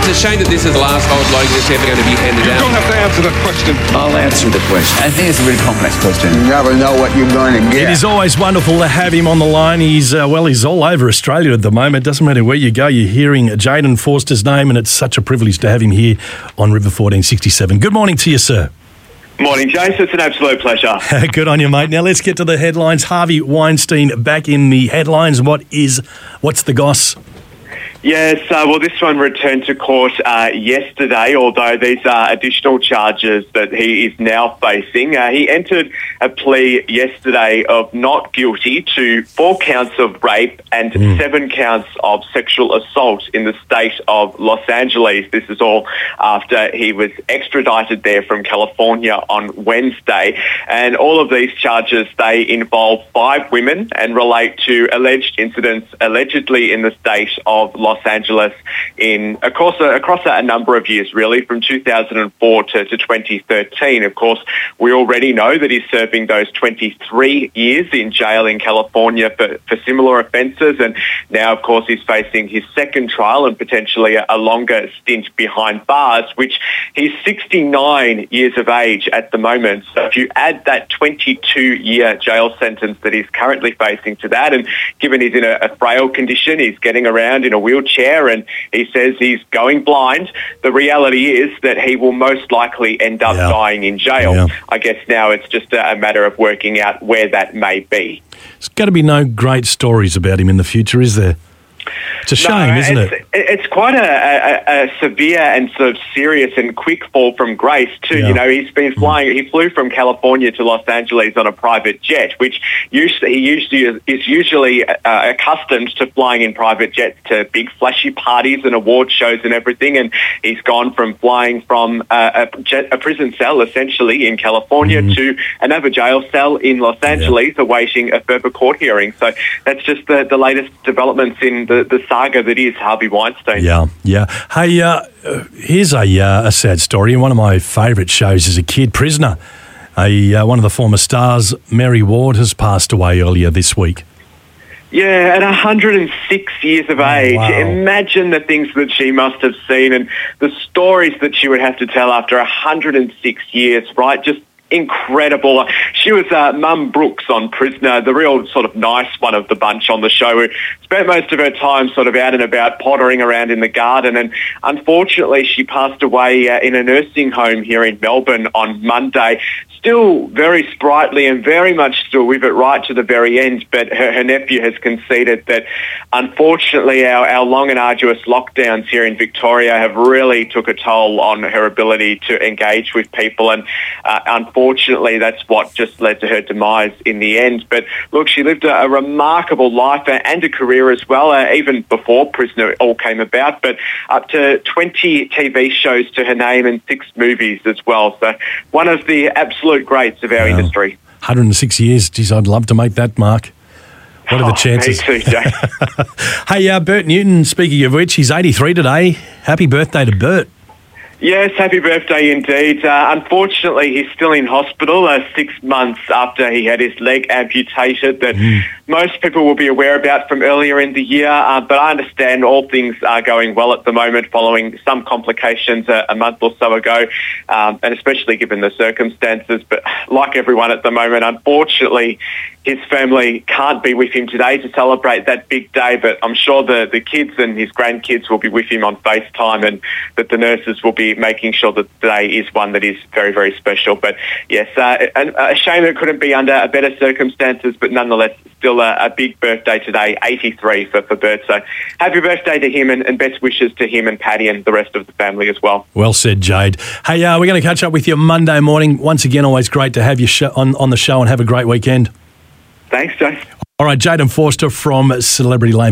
It's a shame that this is the last Hot Logan that's ever going to be handed out. You don't have to answer that question. I'll answer the question. I think it's a really complex question. You never know what you're going to get. It is always wonderful to have him on the line. He's all over Australia at the moment. Doesn't matter where you go, you're hearing Jayden Forster's name, and it's such a privilege to have him here on River 1467. Good morning to you, sir. Morning, Jace. It's an absolute pleasure. Good on you, mate. Now let's get to the headlines. Harvey Weinstein back in the headlines. What's the goss? Yes, well, this one returned to court yesterday, although these are additional charges that he is now facing. He entered a plea yesterday of not guilty to 4 counts of rape and 7 counts of sexual assault in the state of Los Angeles. This is all after he was extradited there from California on Wednesday. And all of these charges, they involve 5 women and relate to alleged incidents allegedly in the state of Los Angeles across a number of years, really, from 2004 to 2013. Of course, we already know that he's serving those 23 years in jail in California for similar offences, and now, of course, he's facing his second trial and potentially a longer stint behind bars, which he's 69 years of age at the moment. So if you add that 22-year jail sentence that he's currently facing to that, and given he's in a frail condition, he's getting around in a wheelchair, and he says he's going blind, the reality is that he will most likely end up dying in jail. Yeah. I guess now it's just a matter of working out where that may be. There's got to be no great stories about him in the future, is there? It's a shame, isn't it? It's quite a severe and sort of serious and quick fall from grace too. Yeah. You know, he's been flying. He flew from California to Los Angeles on a private jet, which he is usually accustomed to flying in private jets to big flashy parties and award shows and everything. And he's gone from flying from a prison cell essentially in California to another jail cell in Los Angeles, awaiting a further court hearing. So that's just the latest developments in the saga that is Harvey Weinstein. Yeah. Hey, here's a sad story. In one of my favourite shows as a kid, Prisoner, one of the former stars, Mary Ward, has passed away earlier this week. Yeah, at 106 years of age. Wow. Imagine the things that she must have seen and the stories that she would have to tell after 106 years, right? Just incredible. She was Mum Brooks on Prisoner, the real sort of nice one of the bunch on the show, who spent most of her time sort of out and about pottering around in the garden. And unfortunately, she passed away in a nursing home here in Melbourne on Monday. Still very sprightly and very much still with it right to the very end, but her nephew has conceded that unfortunately our long and arduous lockdowns here in Victoria have really took a toll on her ability to engage with people, and unfortunately that's what just led to her demise in the end. But look, she lived a remarkable life and a career as well, even before Prisoner all came about, but up to 20 TV shows to her name and 6 movies as well. So one of the absolute greats of our industry. 106 years. Geez, I'd love to make that mark. What are the chances? Me too, Jay. Hey, Bert Newton, speaking of which, he's 83 today. Happy birthday to Bert. Yes, happy birthday indeed. Unfortunately, he's still in hospital 6 months after he had his leg amputated that most people will be aware about from earlier in the year. But I understand all things are going well at the moment following some complications a month or so ago, and especially given the circumstances. But like everyone at the moment, unfortunately, his family can't be with him today to celebrate that big day, but I'm sure the kids and his grandkids will be with him on FaceTime, and that the nurses will be making sure that today is one that is very, very special. But yes, a shame it couldn't be under better circumstances, but nonetheless, still a big birthday today, 83 for Bert. So happy birthday to him, and best wishes to him and Patty and the rest of the family as well. Well said, Jade. Hey, we're going to catch up with you Monday morning. Once again, always great to have you on the show, and have a great weekend. Thanks, Jay. All right, Jayden Forster from Celebrity Lane.